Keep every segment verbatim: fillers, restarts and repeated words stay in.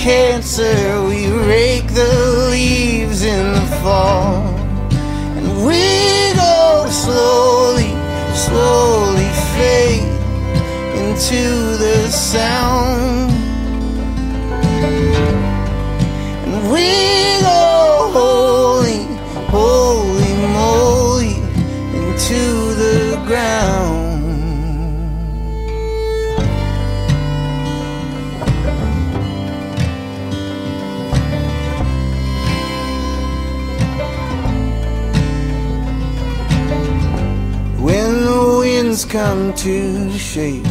cancer, we rake the leaves in the fall, and we go slowly, slowly fade into the sound, and we go holy, holy moly into the ground. When the winds come to shake,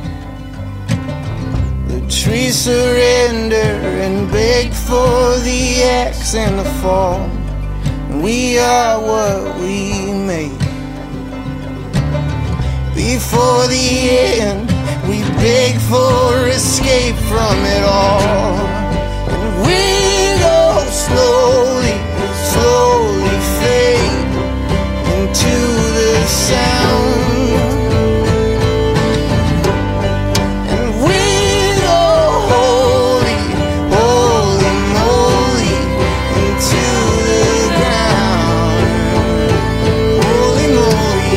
the trees surrender and beg for the axe and the fall. We are what we make. Before the end, we beg for escape from it all, and we go slowly, slowly fade into the sound, and we go holy, holy moly into the ground, holy moly.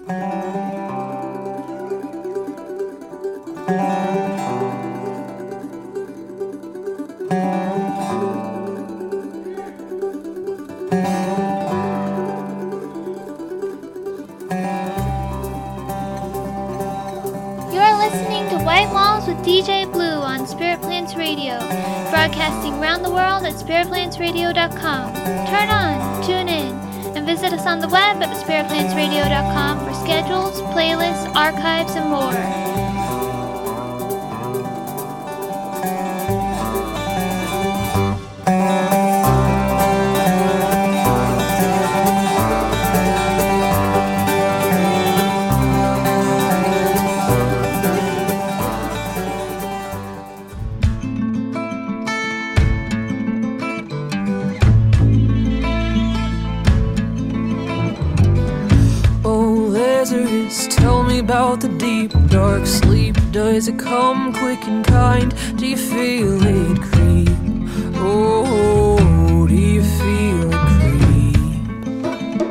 D J Blue on Spirit Plants Radio, broadcasting around the world at spirit plants radio dot com. Turn on, tune in, and visit us on the web at spirit plants radio dot com for schedules, playlists, archives, and more. About the deep, dark sleep. Does it come quick and kind? Do you feel it creep? Oh, do you feel it creep?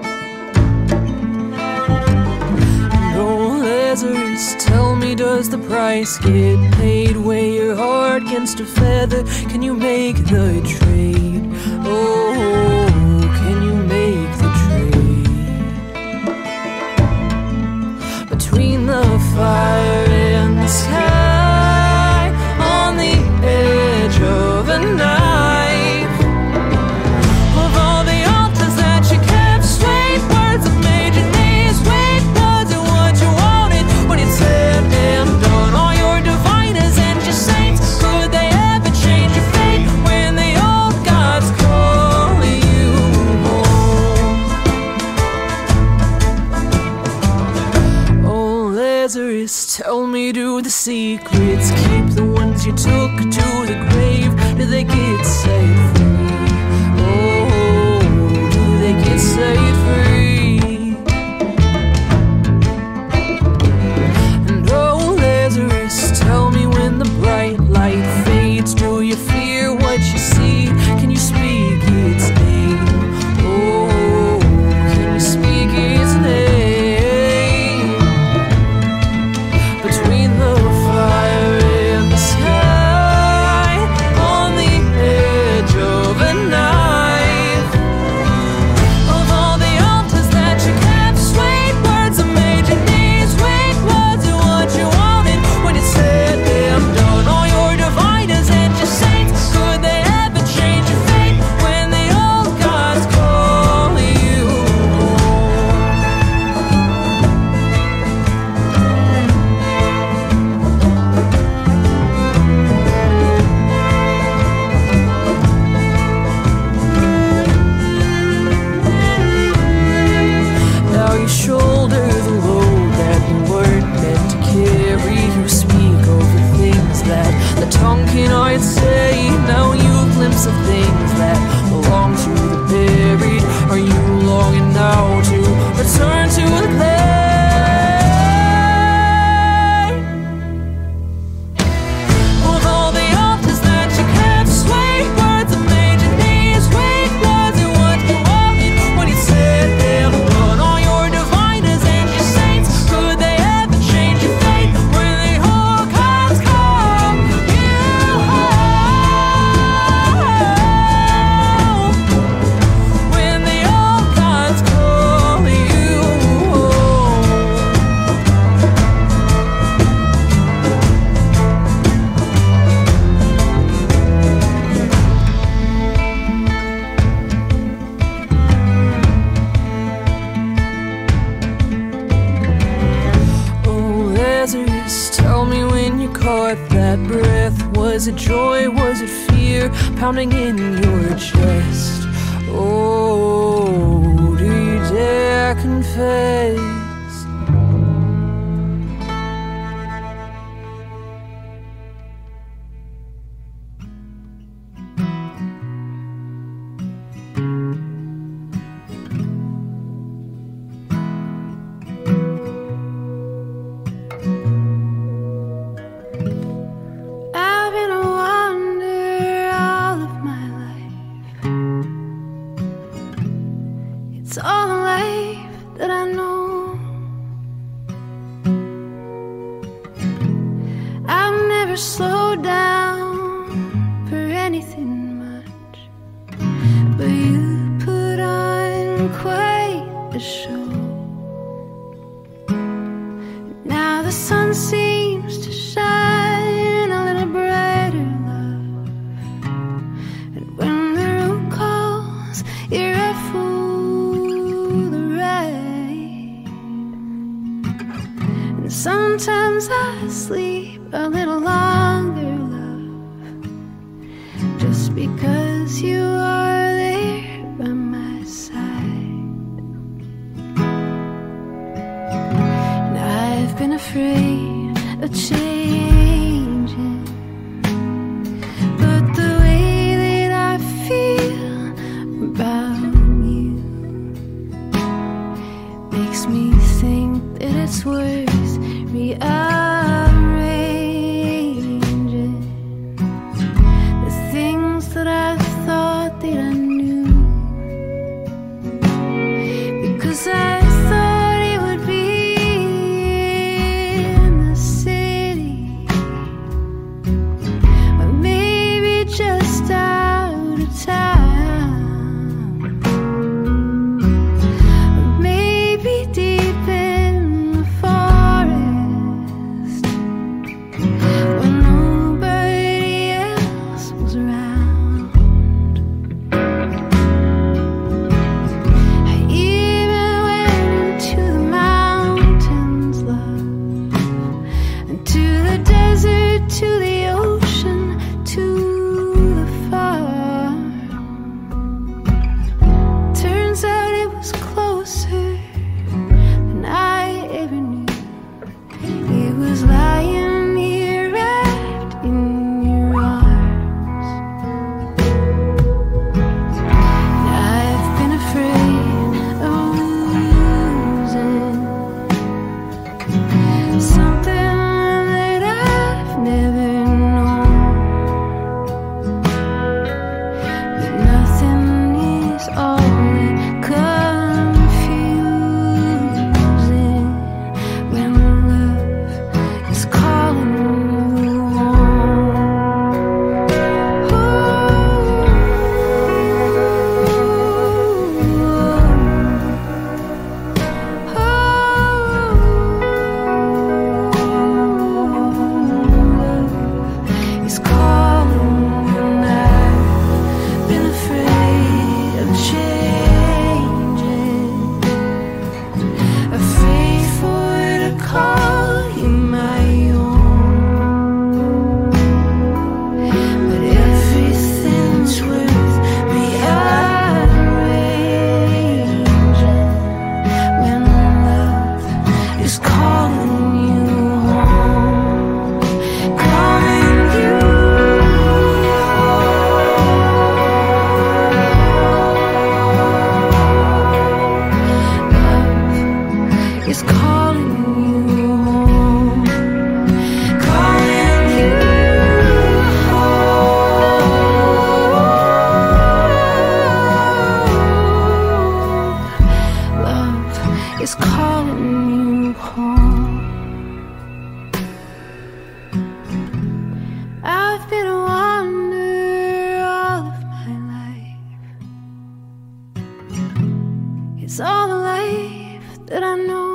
And oh, Lazarus, tell me, does the price get paid? Weigh your heart against a feather. Can you make the trade? Oh, can you make the between the fire and the sky, on the edge of a knife, of all the altars that you kept straight, words that made your knees weak, was it what you wanted when it's said and done? All your diviners and your saints, could they ever change your fate when the old gods call you home? Oh, Lazarus, tell me, do the secrets keep the ones you took to the grave? Do they get set free? Oh, do they get set free? And oh, Lazarus, tell me, when the bright light fades, do you fear what you see? Can you speak its name? Oh, can you speak its name? Of things that belong to the buried. Are you longing now to return to the play? Of all the altars that you kept straight, words that made your knees weak, was it what you wanted when you said them done? All your diviners and your saints, could they ever change your fate when the whole gods come you home? That breath, was it joy, was it fear pounding in your chest? Oh, do you dare confess? never slowed down for anything much, but you put on quite a show. Now the sun seems to shine a little brighter, love, and when the road calls, you're a fool to ride. And sometimes I sleep a little longer, love, just because you are there by my side. And I've been afraid of changing, but the way that I feel about you makes me think that it's worth rearranging the things that I thought that I knew, because I thought it would be in the city, or maybe just out of town, or maybe deep in the forest when nobody else was around. I even went into the mountains, love, and to the desert, to the ocean, to the farm. Turns out it was closer than I ever knew. It was lying here wrapped in your arms. And I've been afraid of losing something that I've never known. But nothing is all that confusing when love is calling you home. Love is calling, and I've been afraid of changing, afraid for it to call you my own. But everything's worth rearranging when love is calling you home, calling you Love is calling you home, calling you home. Love is calling you home. I've been a wanderer all of my life. It's all the life that I know.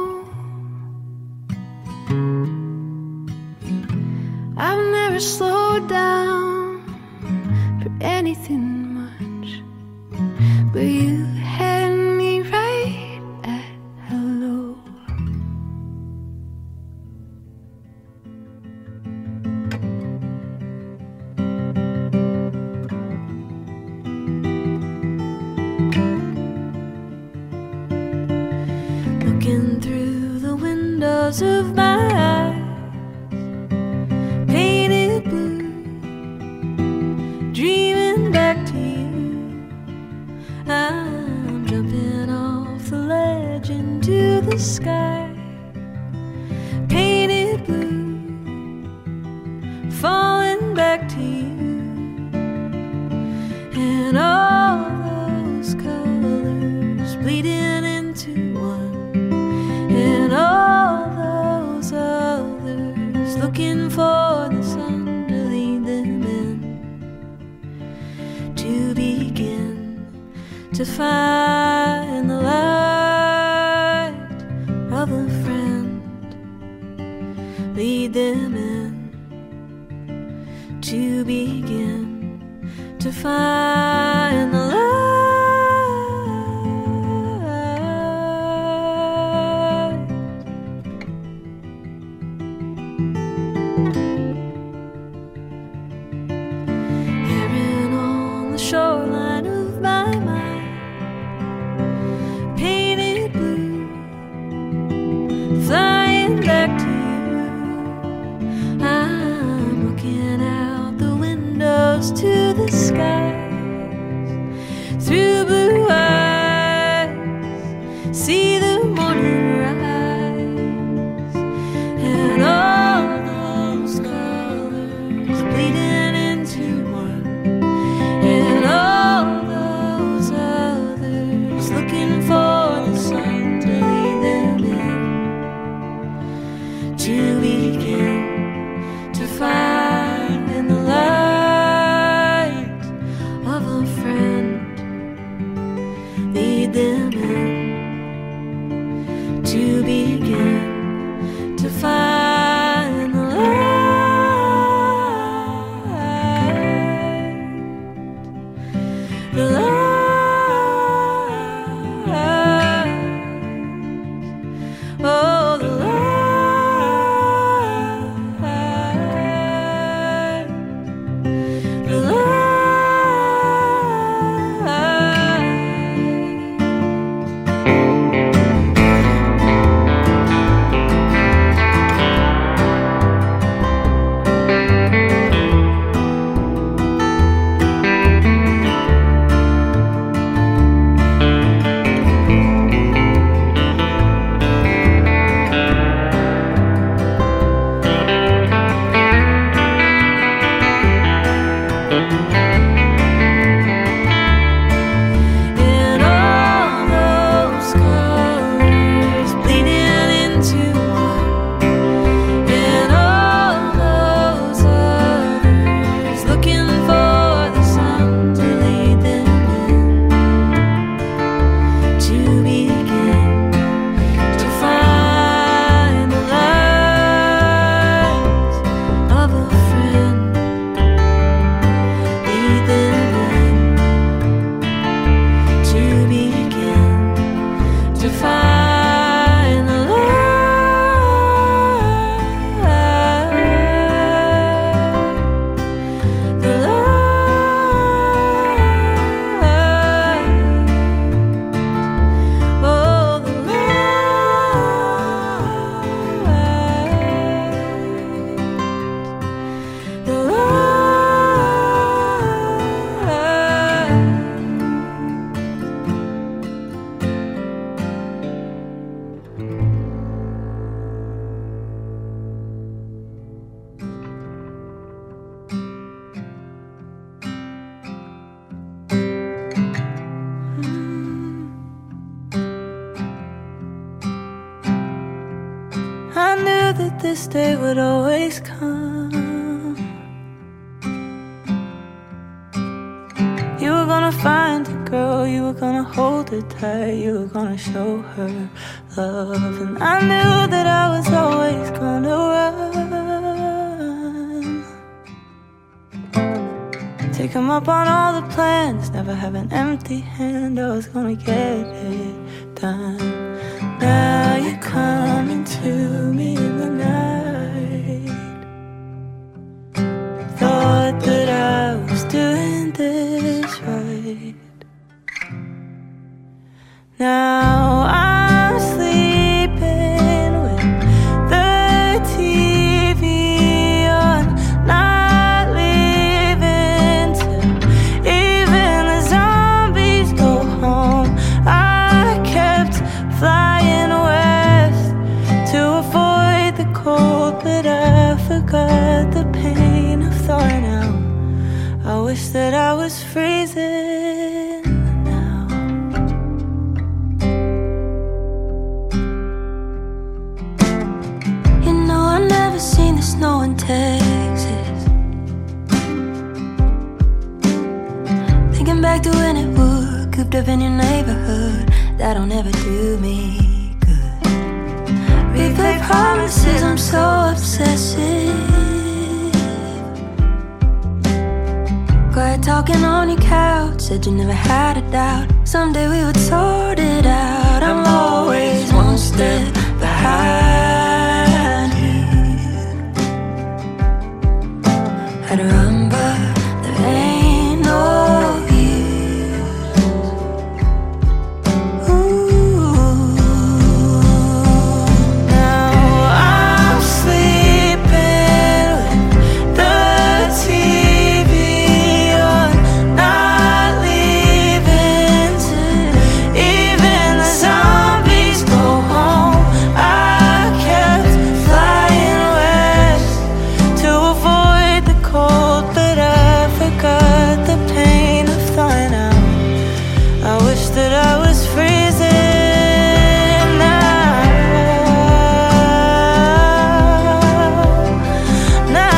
I've never slowed down for anything much, but you had me right at hello. Looking through the windows of my eyes, painted blue, dreaming back to you. I'm jumping off the ledge into the sky, painted blue, falling back to you. And all those colors bleeding into one, and all those others looking for the sun. to find the light of a friend, lead them in to begin to find the light. Heron on the shoreline of my mind, painted blue, flying back to you. I'm looking out the windows to the skies, through blue eyes, see the morning rise, and all those colors bleeding into one, and all those others looking for the sun to lead them in, to begin to find in the light of a friend, lead them in to begin to find the light, the light, oh the light, the light. And all those colors bleeding into one, and all those others looking for the sun to lead them in, to begin to find the light of a friend, lead them in to begin to find the light, the light, oh the light, the I knew that this day would always come. You were gonna find a girl, you were gonna hold her tight, you were gonna show her love, and I knew that I was always gonna run. Take 'em up on all the plans, never have an empty hand, I was gonna get it done. Now you're coming to me in the night. Thought that I was doing this right. Now I'm sleeping with the T V on, not leaving till even the zombies go home. I kept flying west to avoid the cold, but I forgot the pain of thawing out. I wish that I was freezing now. You know I've never seen the snow in Texas. Thinking back to when it would could moved up in your neighborhood. That don't ever do me good. Replay promises, I'm so obsessive. Quiet talking on your couch, said you never had a doubt. Someday we would sort it out. I'm always one step behind you. Had to run, but there ain't no use. Ooh. Now I'm sleeping with the T V on, not leaving till even the zombies go home. I kept flying west to avoid the cold, but I forgot the pain of thawing out. I wish that I was freezing now. Now.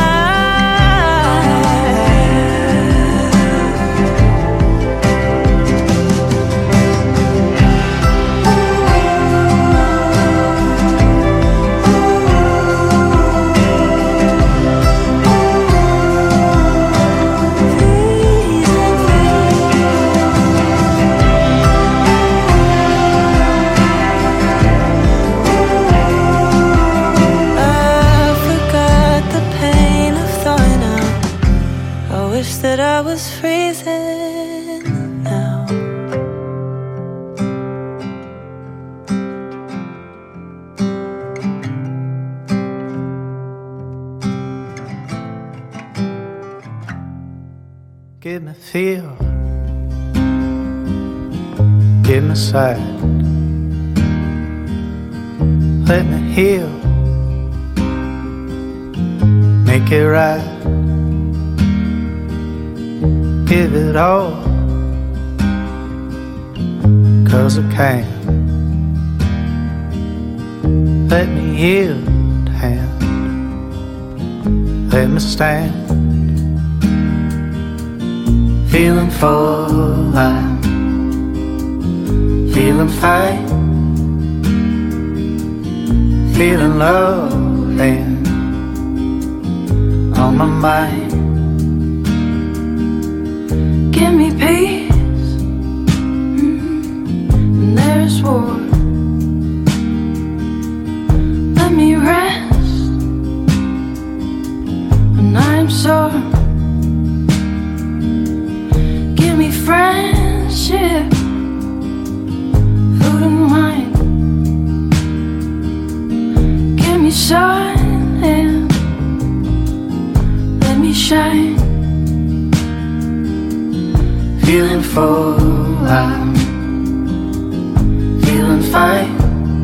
I forgot the pain of thawing out. I wish that I was freezing now. Give me feel, give me sight, let me heal, make it right. Give it all, 'cause I can. Let me yield hand, let me stand. Feeling full, I'm feeling fine, feeling love and on my mind. Give me peace when there's war. Let me rest when I'm sore. Give me friendship, food and wine. Give me sun and let me shine. Feeling full, I'm feeling fine,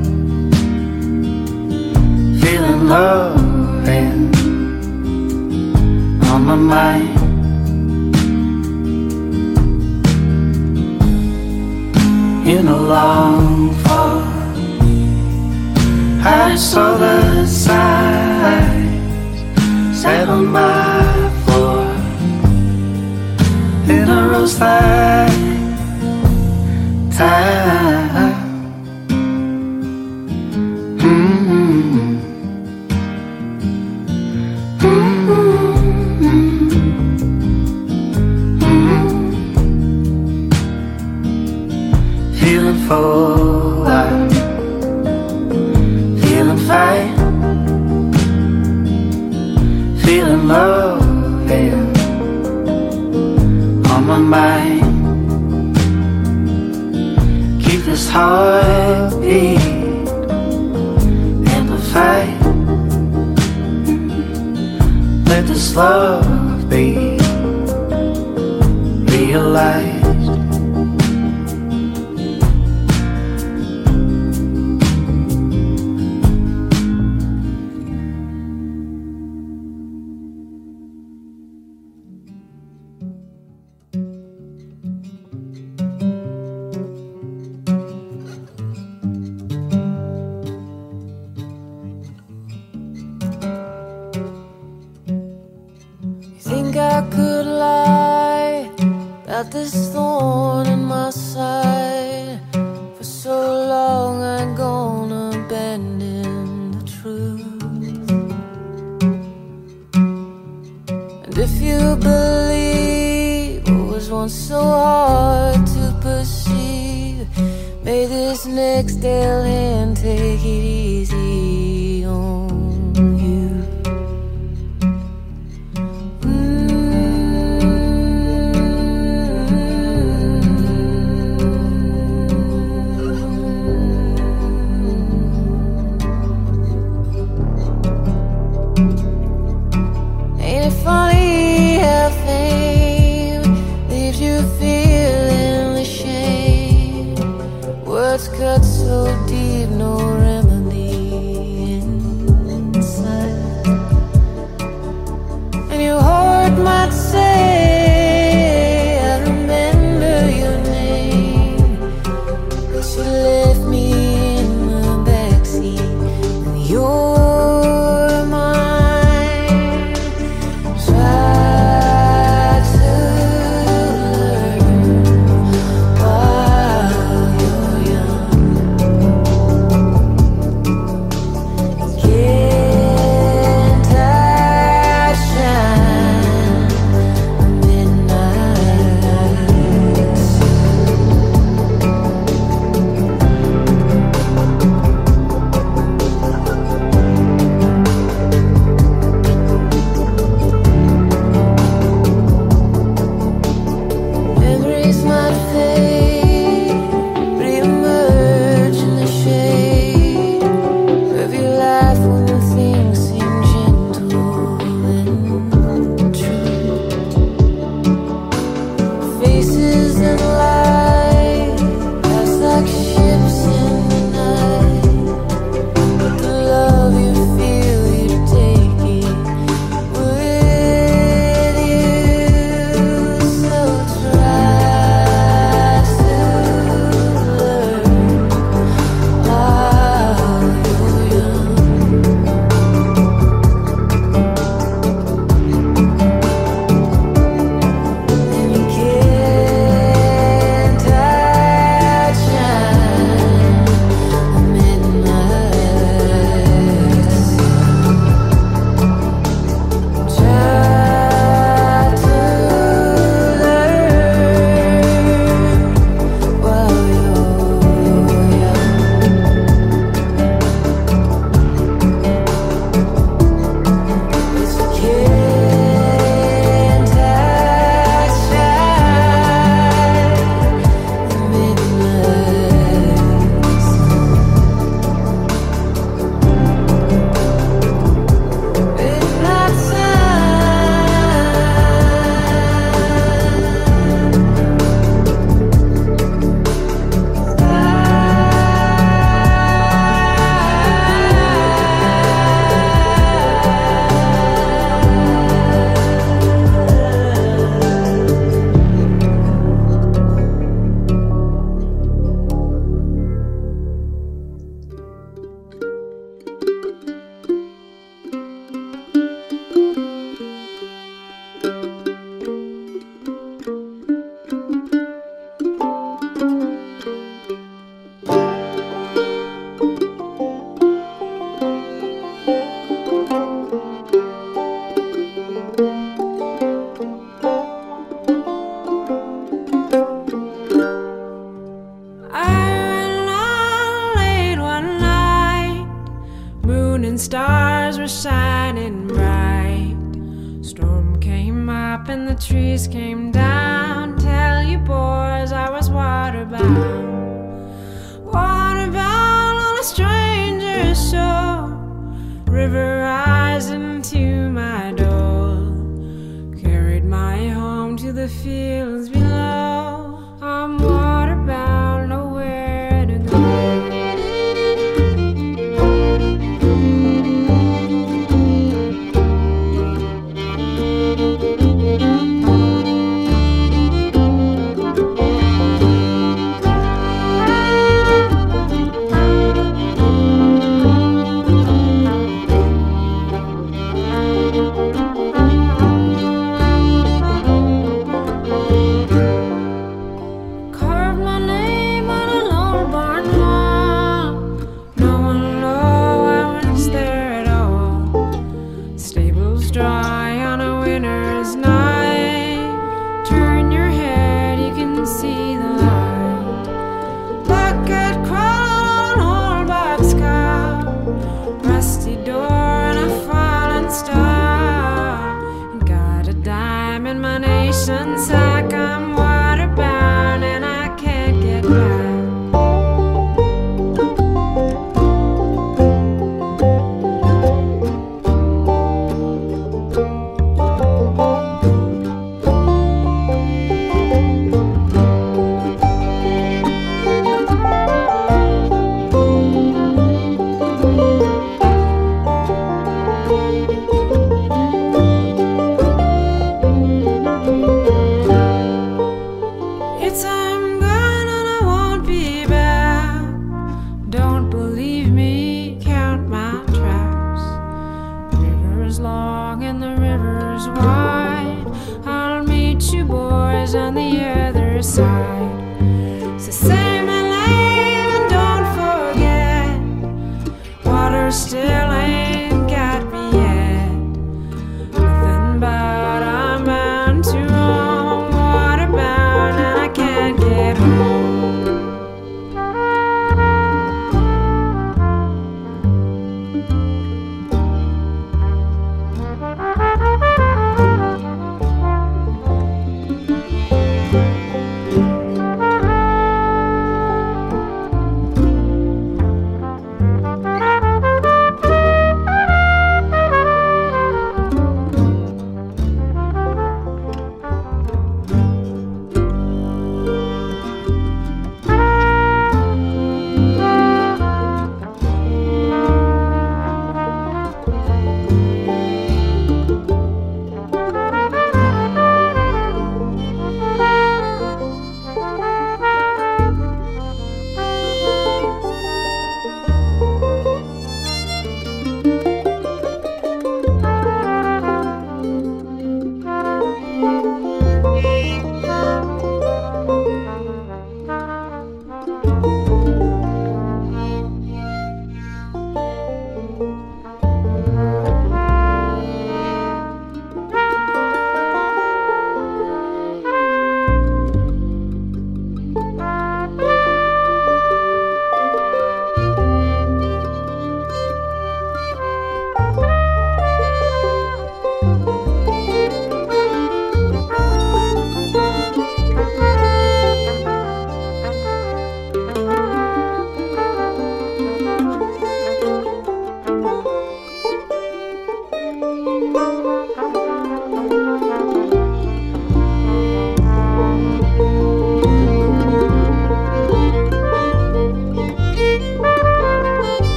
feeling love and on my mind. In a long fall, I saw the signs set on my floor. In a rose like time. Mm-hmm. Feeling full, I'm feeling fine, feeling love and on my mind. Keep this heartbeat amplified. Let this love be realized. I could lie about this you believe what was once so hard to perceive? May this next Dale hand take it easy on you. Ain't it funny how fame leaves you feeling the shame? Words cut so deep, no remedy inside. And your heart might say, I remember your name, but you left me in the backseat, and you're mine. Try to learn while you're young. Can't outshine the midnight sun. Memories might fade, re-emerge in the shade of your life when the things seem gentle and true. Faces and light pass like ships in the night, but the love you feel, you take it with you. So try to learn while you're young. And you can't outshine the midnight sun. Try to learn while you're young. But you can't outshine the midnight sun. Midnight I ran out late one night. Moon and stars were shining bright. Storm came up and the trees came down. Tell you boys I was waterbound. Waterbound on a stranger's shore. River rising to my door. Carried my home to the fields below. I'm waterbound, nowhere to go.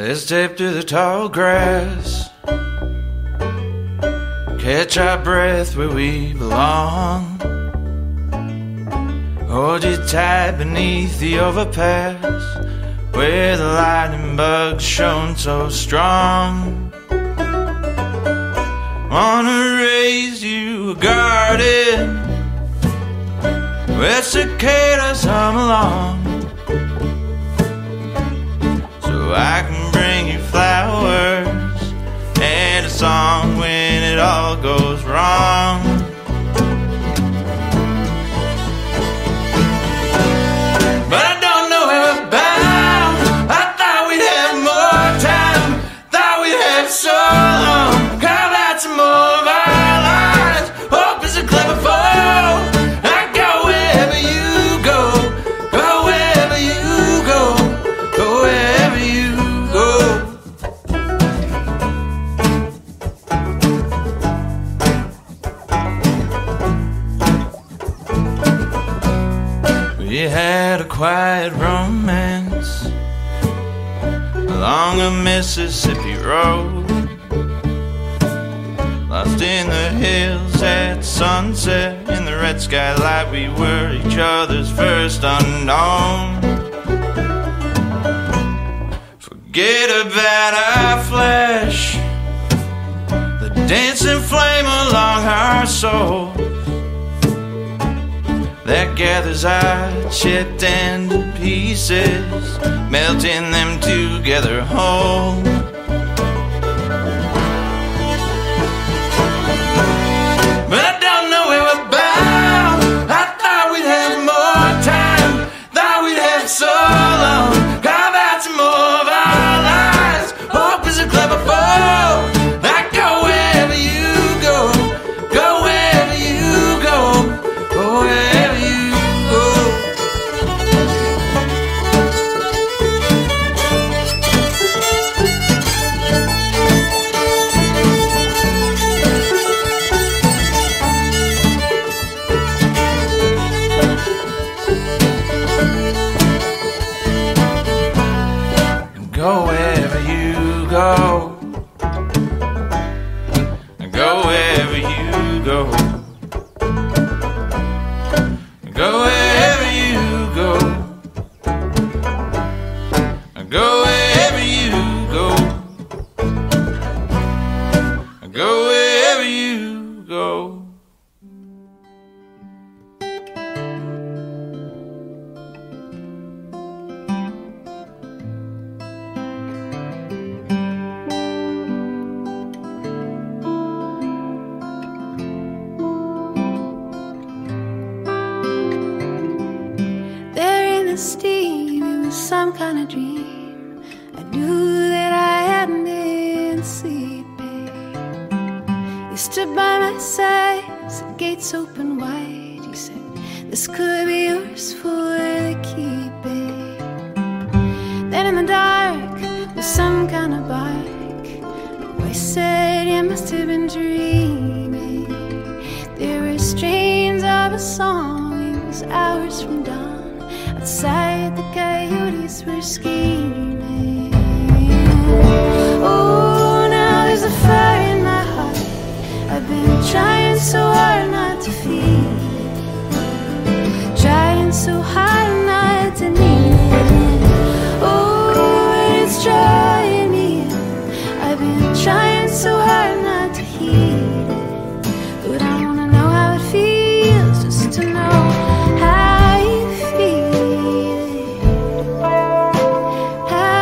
Let's step through the tall grass, catch our breath where we belong. Hold you tight beneath the overpass, where the lightning bugs shone so strong. Wanna raise you a garden where cicadas hum along, so I can bring you flowers and a song when it all goes wrong. But I don't know where we're bound. I thought we'd have more time, thought we'd have so long. Carve out some more of our lives. Hope is a clever foe. I go wherever you go, go wherever you go, go wherever you go. We had a quiet romance along a Mississippi road, lost in the hills at sunset. In the red skylight we were each other's first unknown. Forget about our flesh, the dancing flame along our souls that gathers our chipped end pieces, melting them together whole. But I don't know where we're bound. I thought we'd have more time, thought we'd have so long. Carve out some more of our lives. Hope is a clever foe. I go wherever you go, go wherever you go, go wherever you go. Go wherever you go, go wherever you go, go wherever you go, go wherever you go, go wherever you go. Steam, it was some kind of dream. I knew that I hadn't been sleeping. You stood by my side as the gates opened wide. You said, this could be yours for the keeping. Then in the dark was some kind of bark. A voice said, you must have been dreaming. There were strains of a song, it was hours from dawn. Outside, the coyotes were screaming. Oh, now there's a fire in my heart. I've been trying so hard not to feel it, trying so hard not to need it. Oh, it's drawing me in. I've been trying so hard not to heed it, but I wanna know how it feels just to know how you feel. How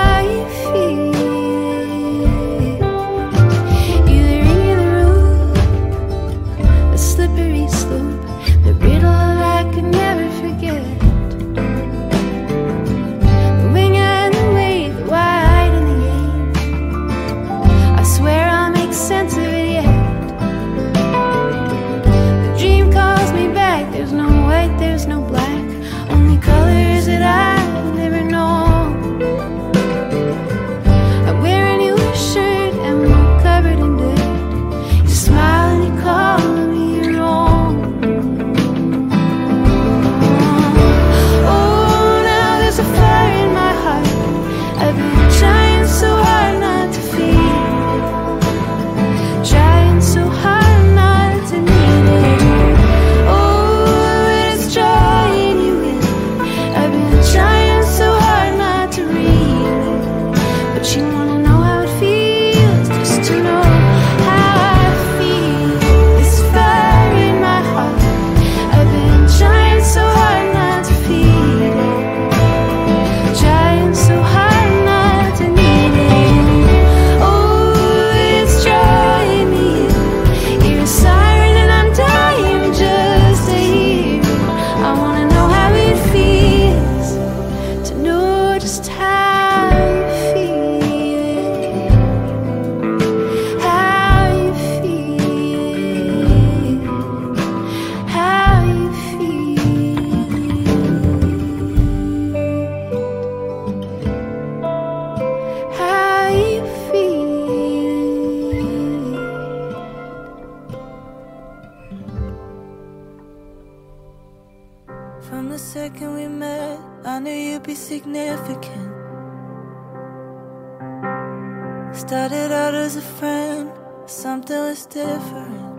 so hard not to feel it, trying so hard not to need it. Oh, it's drawing you in. I've been trying so hard not to read it, but you wanna know how it feels just to know how I feel. This fire in my heart, I've been trying so hard not to feel it, trying so hard not to need it. Oh, it's drawing me in. You're a siren and I'm dying just to hear it. I wanna know how it feels to know just how you feel, how you feel, how you feel, how you feel. From the second we met, I knew you'd be significant. Started out as a friend, something was different.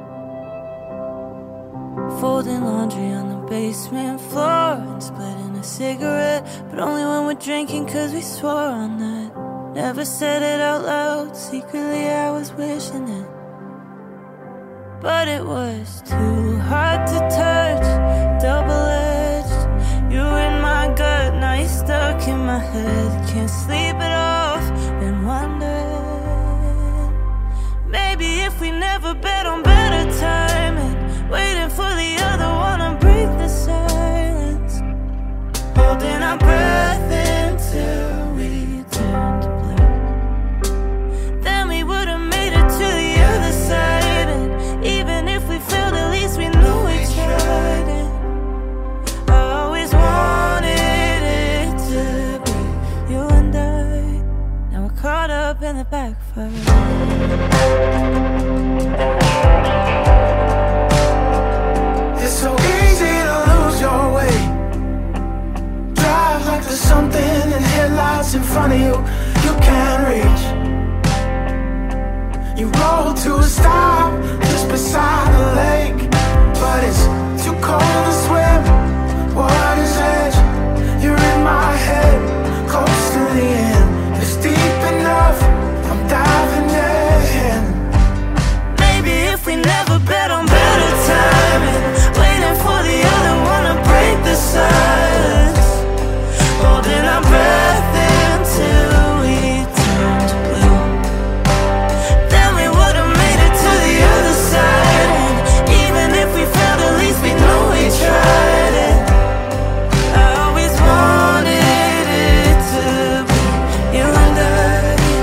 Folding laundry on the basement floor and splitting a cigarette, but only when we're drinking cause we swore on that. Never said it out loud, secretly I was wishing it, but it was too hard to touch, double-edged. You in my gut, now you're stuck in my head. Can't sleep it off, been wondering, maybe if we never bet on better timing, waiting for the other one to break the silence, holding our breath until we turn to blue. Then we would've made it to the other side, and even if we failed, at least we knew we tried it. I always wanted it to be you and I. Now we're caught up in the backfire. It's so easy to lose your way. Drive like there's something in headlights in front of you you can't reach. You roll to a stop just beside the lake, but it's too cold to swim. Water's edge, you're in my head, close to the end. It's deep enough, I'm diving in. Maybe if we never bet on better timing, waiting for the other one to break the silence, holding our breath until we turn to blue. Then we would've made it to the other side, and even if we failed, at least we know we tried it. I always wanted it to be you and I.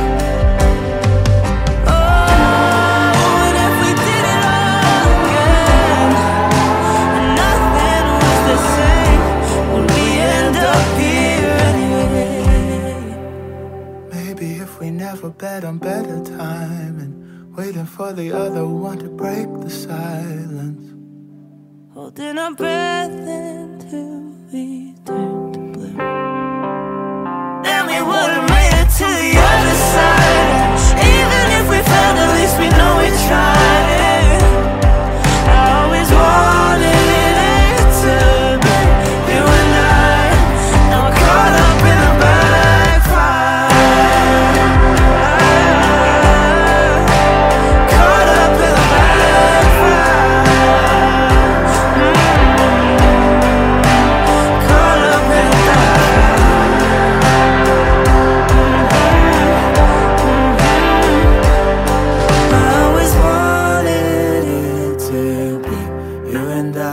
Oh, and if we did it all again, and nothing was the same, would we end up here anyway? Maybe if we never bet on better time and waiting for the other one to break the silence, Holding our breath until we turn to blue. Then we would've made it to the other side. Even if we failed, at least we know we tried it. I always wanted it to be you and I. Now we're caught up in the backfire. Caught up in the backfire. Caught up in the backfire. I always wanted it to be you and I.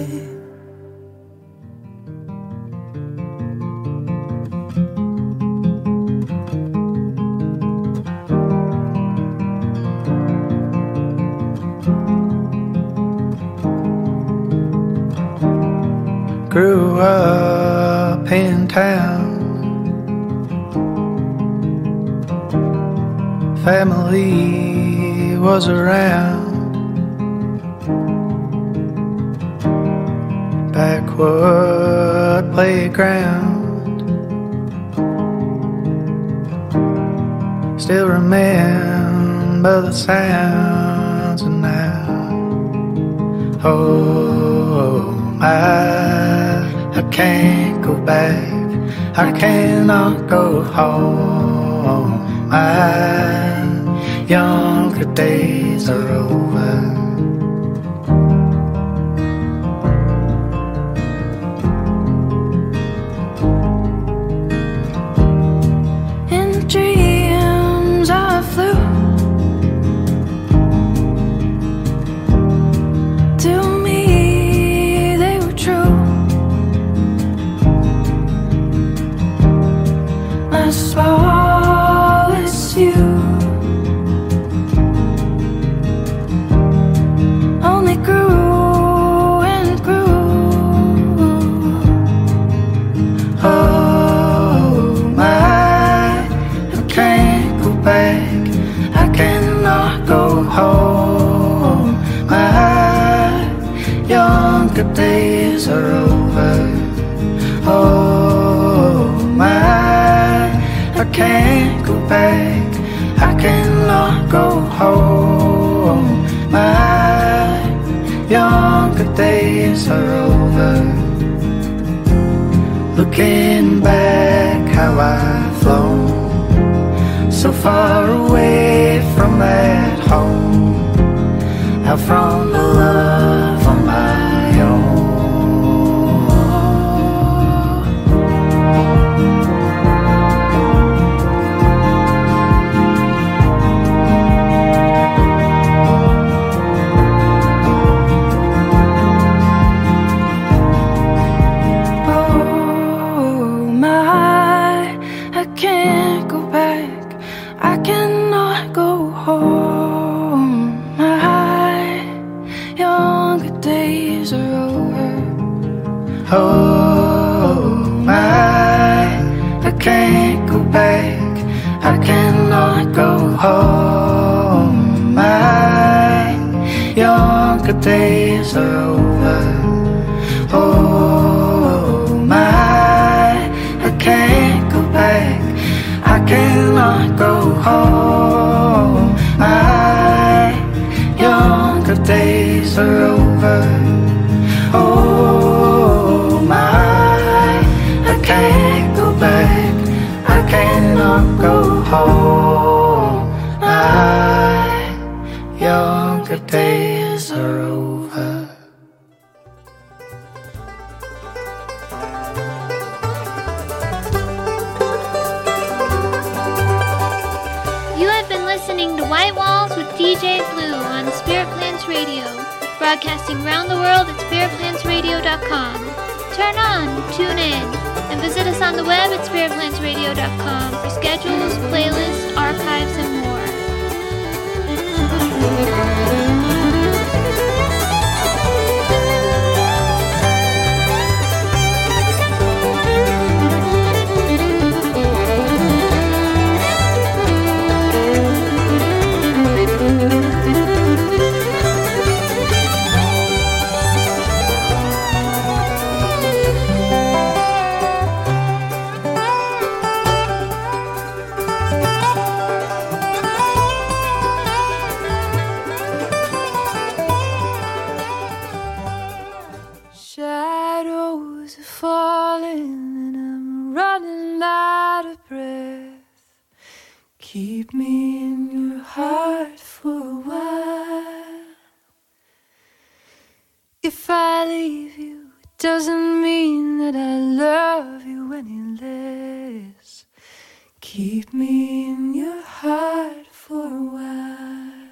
Grew up in town, family was around, backward playground, still remember the sounds of now. Oh my, I can't go back, I cannot go home. My younger days are over. Dreams I flew to me, they were true. My smallest view only grew and grew. Oh my, can't go back, I cannot go home. My younger days are over. Oh my, I can't go back, I cannot go home. My younger days are over. Looking back, how I've flown so far away from that home, out from the love on my own. Oh my, I can't go back, I cannot go home. My younger days are over. Oh my, I can't go back, I cannot go home. My younger days are over. Oh my, I can't go back, I cannot go home. My younger days are over. Oh my, I can't go back, I cannot go home. My younger days are over. You have been listening to White Walls with D J Blue on Spirit Plants Radio, broadcasting around the world at spirit plants radio dot com. Turn on, tune in, and visit us on the web at spirit plants radio dot com for schedules, playlists, archives, and more. Shadows are falling and I'm running out of breath. Keep me in your heart for a while. If I leave you, it doesn't mean that I love you any less. Keep me in your heart for a while.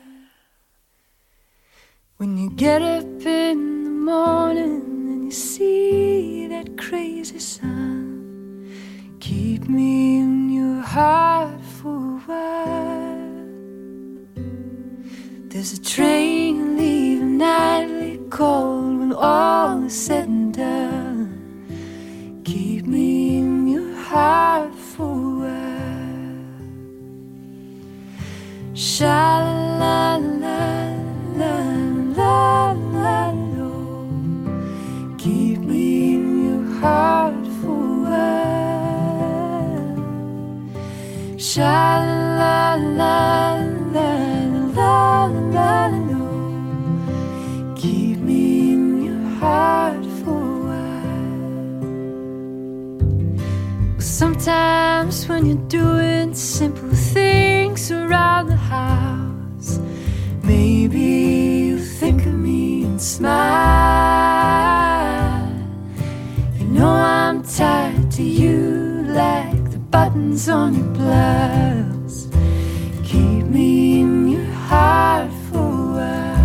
When you get up in the morning and you see that crazy sun, keep me in your heart for a while. There's a train leaving nightly cold when all is said and done. Keep me in your heart for a while. Sha-la-la-la-la-la-la-lo. Keep me in your heart for a while. Sha-la-la-la-la-la-la. la la la la la la. Keep me in your heart for a while. Sometimes when you're doing simple things around the house, maybe you think of me and smile. You know I'm tied to you like the buttons on your blouse. Keep me in your heart for a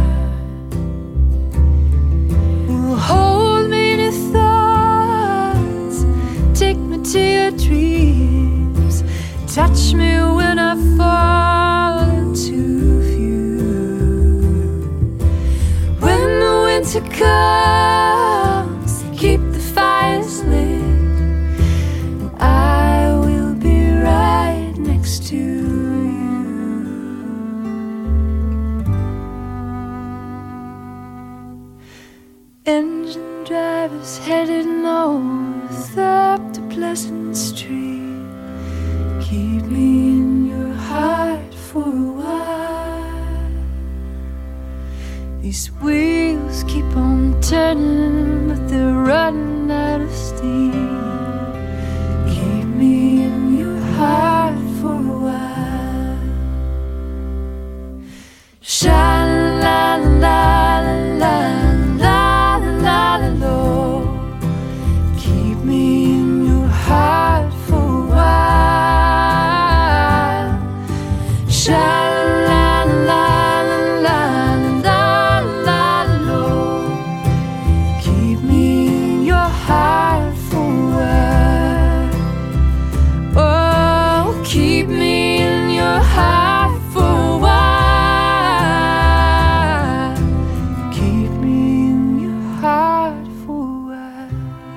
while. Hold me in your thoughts, take me to your dreams, touch me when I fall into view. When the winter comes, keep the fires lit, and I will be right next to you. Engine drivers headed north up to Pleasant Street. Keep me in your heart for a while. These wheels keep on turning, but they're running out of steam. Keep me in your heart for a while. Sha-la-la-la-la-la-la-la-la-la. Keep me in your heart for a while. Sha-la-la-la-la-la-la-la. Keep me in your heart for a while. Oh, keep me in your heart for a while. Keep me in your heart for a while.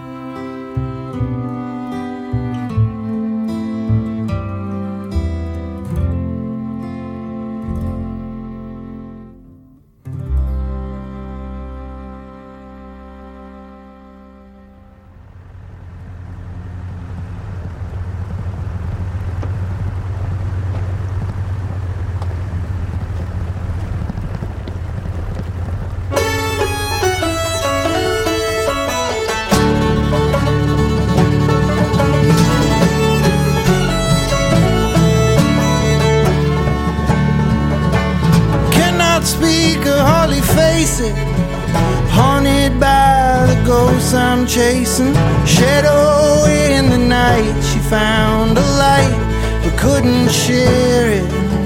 Cannot speak or hardly face it. Haunted by the ghosts I'm chasing. Shadow in the night. She found a light but couldn't share it.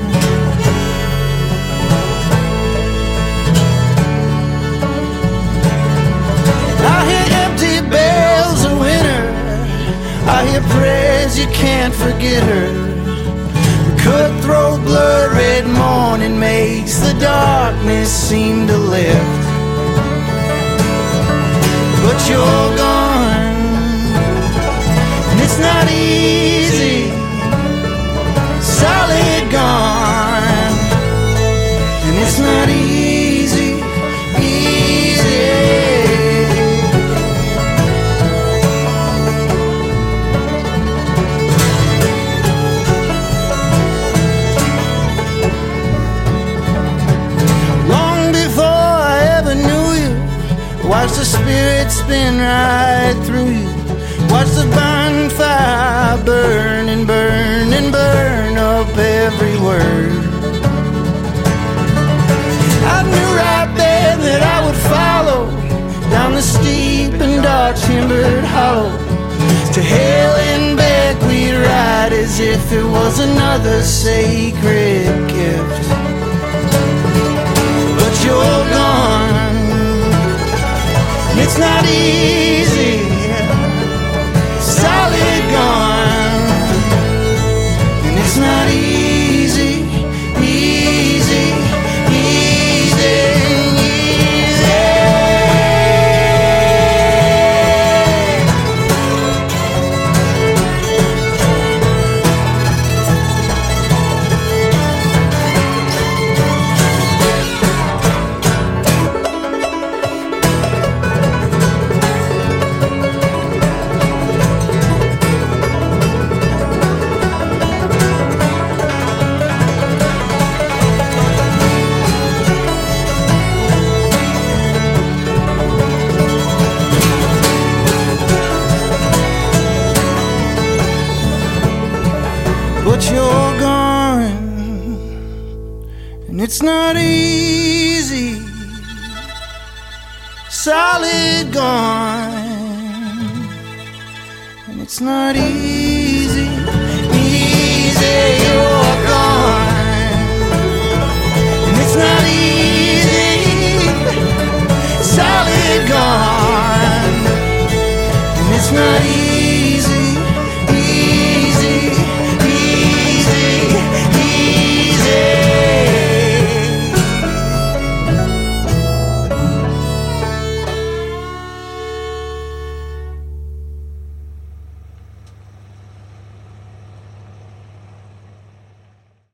I hear empty bells of winter. I hear prayers you can't forget her. Cutthroat blood red morning makes the darkness seem to lift. But you're gone, and it's not easy. Solid gone, and it's not easy, easy. Watch the spirit spin right through you. Watch the bonfire burn and burn and burn up every word. I knew right then that I would follow down the steep and dark timbered hollow. To hell and back we'd ride as if it was another sacred gift. But you're gone, it's not easy, solid gone, and it's not easy, easy, easy, easy. it's not easy. Solid gone, and it's not easy.